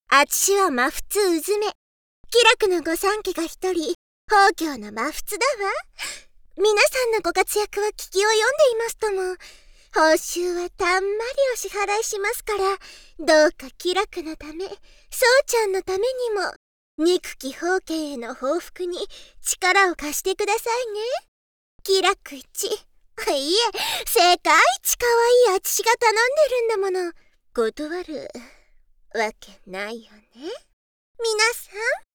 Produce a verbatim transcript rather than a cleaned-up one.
あちしは魔仏うずめ。気楽の御三家が一人、宝鏡の魔仏だわ。皆さんのご活躍は聞き及んでいますとも。報酬はたんまりお支払いしますから、どうか気楽のため、そうちゃんのためにも、憎き宝剣への報復に力を貸してくださいね。気楽一。いえ、世界一可愛いあちしが頼んでるんだもの。断るわけないよね。皆さん。